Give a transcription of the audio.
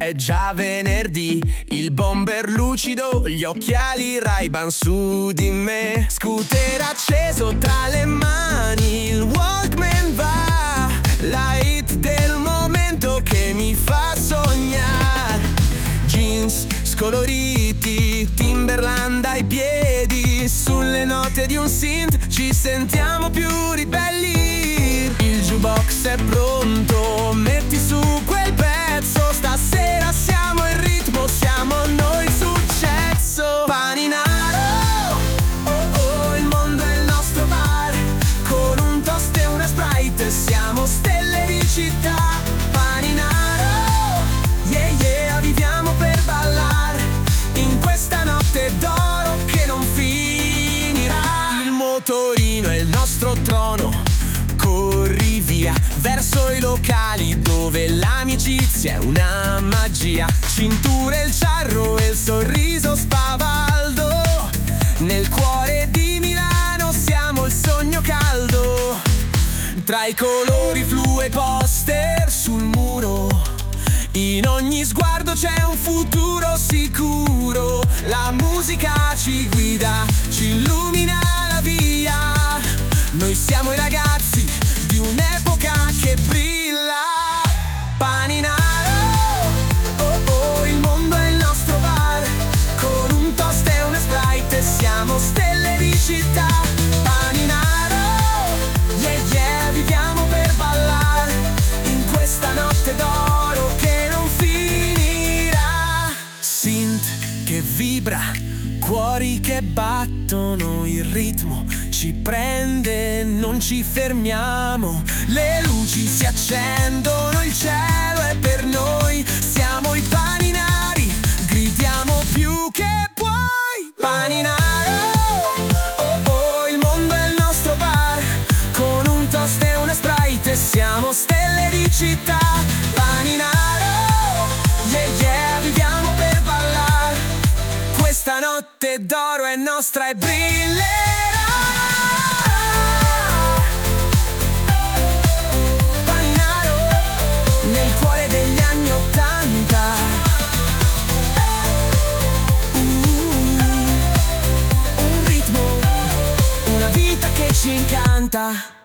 è già venerdì. Il bomber lucido, gli occhiali Ray-Ban su di me. Scooter acceso tra le mani, il Walkman va. La hit del momento che mi fa sognare. Jeans scoloriti, Timberland ai piedi. Sulle note di un synth ci sentiamo più ribelli. Il jukebox è pronto, metti su quel pezzo. Stasera siamo in ritmo, siamo noi il successo. Paninaro, oh oh, il mondo è il nostro bar. Con un toast e una Sprite siamo stelle di città. Paninaro, yeah yeah, viviamo per ballare in questa notte d'oro che non finirà. Il motorino è il nostro trono, corri via verso i locali dove l'amicizia è una magia. Cinture, il ciarro e il sorriso spavaldo. Nel cuore di Milano siamo il sogno caldo. Tra i colori flu e poster sul muro, in ogni sguardo c'è un futuro sicuro. La musica ci guida, ci illumina la via. Noi siamo i ragazzi di un'epoca che brilla. Paninaro, oh oh, il mondo è il nostro bar. Con un toast e una Sprite siamo stelle di città. Paninaro, yeah yeah, viviamo per ballare in questa notte d'oro che non finirà. Synth che vibra, cuori che battono, il ritmo ci prende, non ci fermiamo. Le luci si accendono, il cielo è per noi. Siamo i paninari, gridiamo più che puoi. Paninaro, oh oh, il mondo è il nostro bar. Con un toast e una Sprite siamo stelle di città. Paninaro, yeah yeah, viviamo per ballare. Questa notte d'oro è nostra e brillerà. Un ritmo, una vita che ci incanta.